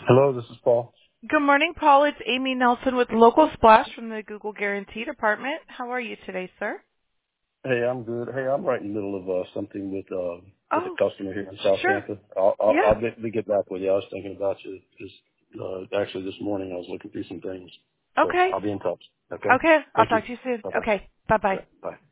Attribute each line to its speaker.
Speaker 1: Hello, this is Paul.
Speaker 2: Good morning, Paul. It's Amy Nelson with Local Splash from the Google Guarantee Department. How are you today, sir?
Speaker 1: Hey, I'm good. Hey, I'm right in the middle of something with a
Speaker 2: Oh,
Speaker 1: customer here in South
Speaker 2: sure.
Speaker 1: Tampa.
Speaker 2: Yeah.
Speaker 1: I'll get back with you. I was thinking about you because actually this morning I was looking through some things. So
Speaker 2: Okay.
Speaker 1: I'll be in touch. Okay.
Speaker 2: Okay. I'll
Speaker 1: Thank you.
Speaker 2: talk to you soon.
Speaker 1: Bye bye.
Speaker 2: Okay. Bye-bye.
Speaker 1: Yeah. Bye.